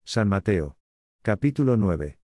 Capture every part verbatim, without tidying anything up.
San Mateo. Capítulo nueve.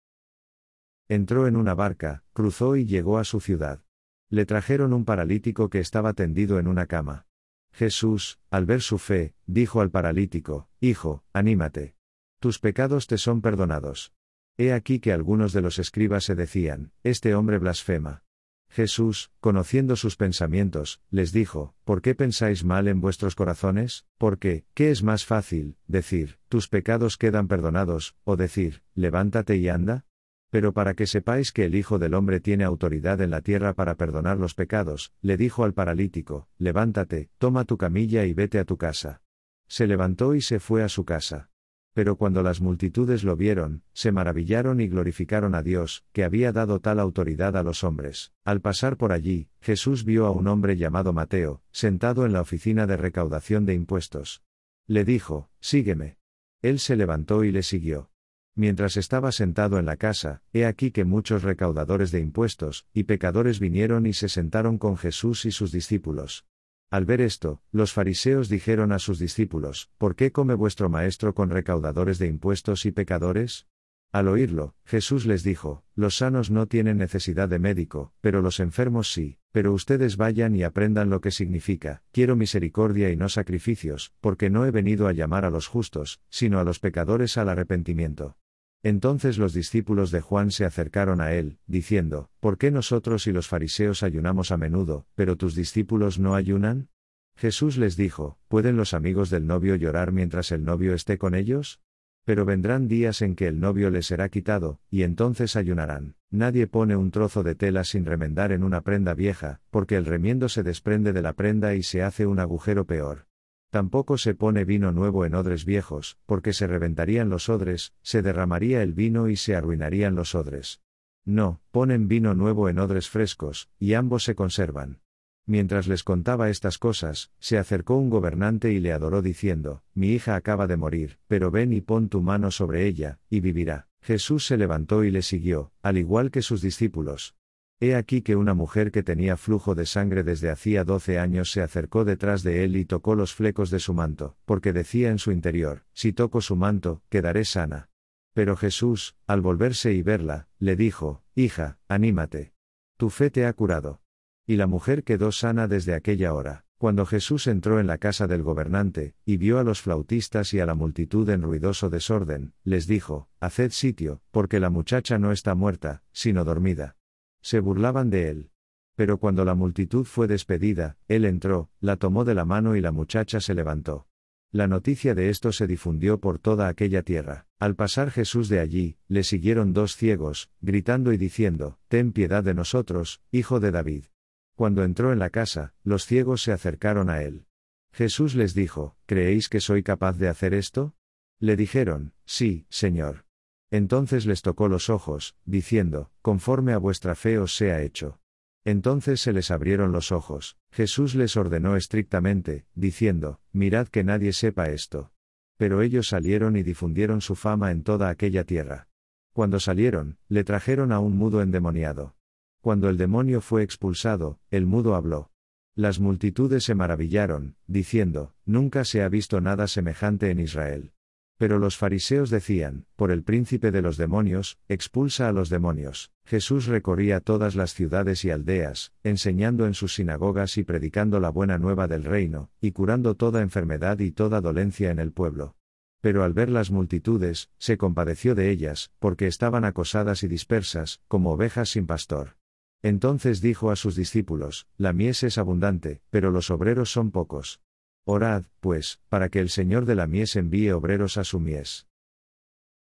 Entró en una barca, cruzó y llegó a su ciudad. Le trajeron un paralítico que estaba tendido en una cama. Jesús, al ver su fe, dijo al paralítico: Hijo, anímate. Tus pecados te son perdonados. He aquí que algunos de los escribas se decían: Este hombre blasfema. Jesús, conociendo sus pensamientos, les dijo: ¿Por qué pensáis mal en vuestros corazones? Porque, ¿qué es más fácil, decir, tus pecados quedan perdonados, o decir, levántate y anda? Pero para que sepáis que el Hijo del Hombre tiene autoridad en la tierra para perdonar los pecados, le dijo al paralítico: Levántate, toma tu camilla y vete a tu casa. Se levantó y se fue a su casa. Pero cuando las multitudes lo vieron, se maravillaron y glorificaron a Dios, que había dado tal autoridad a los hombres. Al pasar por allí, Jesús vio a un hombre llamado Mateo, sentado en la oficina de recaudación de impuestos. Le dijo: Sígueme. Él se levantó y le siguió. Mientras estaba sentado en la casa, he aquí que muchos recaudadores de impuestos y pecadores vinieron y se sentaron con Jesús y sus discípulos. Al ver esto, los fariseos dijeron a sus discípulos: ¿Por qué come vuestro maestro con recaudadores de impuestos y pecadores? Al oírlo, Jesús les dijo: Los sanos no tienen necesidad de médico, pero los enfermos sí. Pero ustedes vayan y aprendan lo que significa: quiero misericordia y no sacrificios, porque no he venido a llamar a los justos, sino a los pecadores al arrepentimiento. Entonces los discípulos de Juan se acercaron a él, diciendo: ¿Por qué nosotros y los fariseos ayunamos a menudo, pero tus discípulos no ayunan? Jesús les dijo: ¿Pueden los amigos del novio llorar mientras el novio esté con ellos? Pero vendrán días en que el novio les será quitado, y entonces ayunarán. Nadie pone un trozo de tela sin remendar en una prenda vieja, porque el remiendo se desprende de la prenda y se hace un agujero peor. Tampoco se pone vino nuevo en odres viejos, porque se reventarían los odres, se derramaría el vino y se arruinarían los odres. No, ponen vino nuevo en odres frescos, y ambos se conservan. Mientras les contaba estas cosas, se acercó un gobernante y le adoró diciendo: Mi hija acaba de morir, pero ven y pon tu mano sobre ella, y vivirá. Jesús se levantó y le siguió, al igual que sus discípulos. He aquí que una mujer que tenía flujo de sangre desde hacía doce años se acercó detrás de él y tocó los flecos de su manto, porque decía en su interior: Si toco su manto, quedaré sana. Pero Jesús, al volverse y verla, le dijo: Hija, anímate. Tu fe te ha curado. Y la mujer quedó sana desde aquella hora. Cuando Jesús entró en la casa del gobernante, y vio a los flautistas y a la multitud en ruidoso desorden, les dijo: Haced sitio, porque la muchacha no está muerta, sino dormida. Se burlaban de él. Pero cuando la multitud fue despedida, él entró, la tomó de la mano y la muchacha se levantó. La noticia de esto se difundió por toda aquella tierra. Al pasar Jesús de allí, le siguieron dos ciegos, gritando y diciendo: Ten piedad de nosotros, Hijo de David. Cuando entró en la casa, los ciegos se acercaron a él. Jesús les dijo: ¿Creéis que soy capaz de hacer esto? Le dijeron: Sí, Señor. Entonces les tocó los ojos, diciendo: Conforme a vuestra fe os sea hecho. Entonces se les abrieron los ojos. Jesús les ordenó estrictamente, diciendo: Mirad que nadie sepa esto. Pero ellos salieron y difundieron su fama en toda aquella tierra. Cuando salieron, le trajeron a un mudo endemoniado. Cuando el demonio fue expulsado, el mudo habló. Las multitudes se maravillaron, diciendo: Nunca se ha visto nada semejante en Israel. Pero los fariseos decían: Por el príncipe de los demonios, expulsa a los demonios. Jesús recorría todas las ciudades y aldeas, enseñando en sus sinagogas y predicando la buena nueva del reino, y curando toda enfermedad y toda dolencia en el pueblo. Pero al ver las multitudes, se compadeció de ellas, porque estaban acosadas y dispersas, como ovejas sin pastor. Entonces dijo a sus discípulos: La mies es abundante, pero los obreros son pocos. Orad, pues, para que el Señor de la mies envíe obreros a su mies.